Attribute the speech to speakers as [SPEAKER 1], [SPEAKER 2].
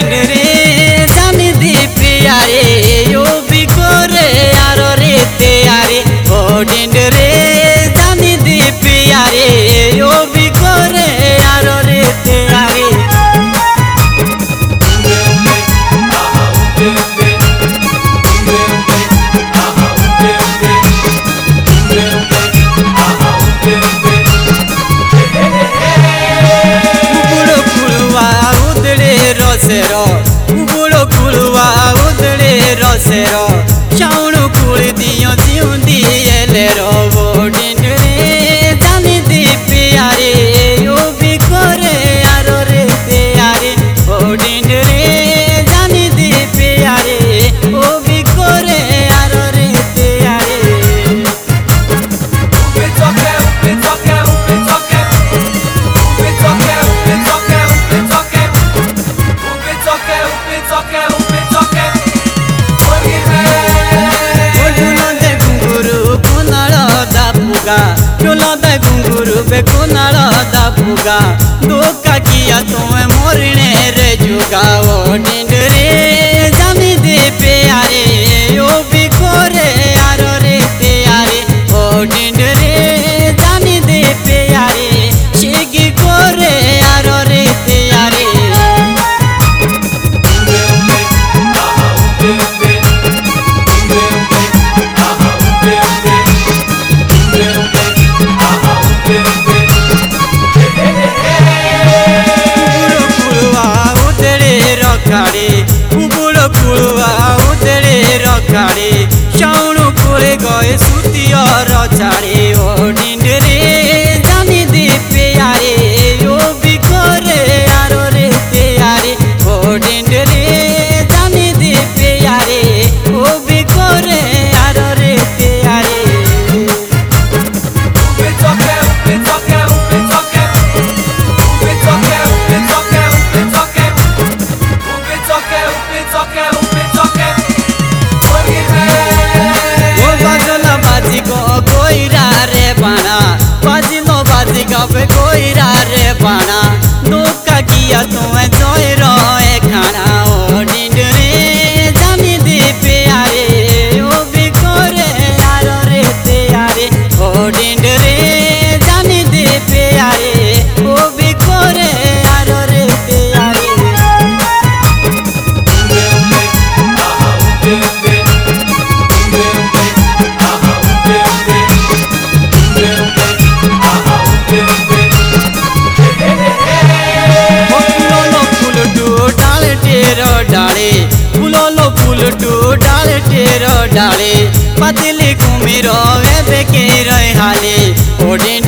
[SPEAKER 1] रे जानी दी प्यारे यो भी करे आरो रे तेरे ओडिन रे जानी दी प्यारे यो भी करे आरो रे तेरे रसेरो उबुड़ो कुलवा उदड़े रसेरो चाउणु कुल दियो दियो दिए रो ओडिन रे जानी दी प्यारे यो भी करे आरो रे तेरे ओडिन रे जानी दी प्यारे ओ भी करे आरो रे घुंगरू बे कोनाड़ा दा पुगा धोखा किया तुम्हें मोरने रे जुगा ओडिन रे जानी दे प्यारे यो भी करे आरो रे तेरे ओडिन रे जानी दे प्यारे शेगी करे आरो रे तेरे उबुड़ो कुलवा उदड़े रखाड़े चाउणु कुले गए सुतिया रचाड़े ओडिन रे जानी दी प्यारे यो भी करे आरो रे तेरे ओडिन रे जानी दी प्यारे ओ भी करे आरो रे कोईरा रे बाना धोखा किया तुम्हें जोई रोए खाना ओडिन रे जानी दी प्यारे ओ भी करे आरो रे तेरे ओडिन रे जानी दी प्यारे ओ भी करे आरो रे डाले फूलो फूल टू डाले टेरो डाले पतली घूमी रो वे बेके रहे हाले ओडिन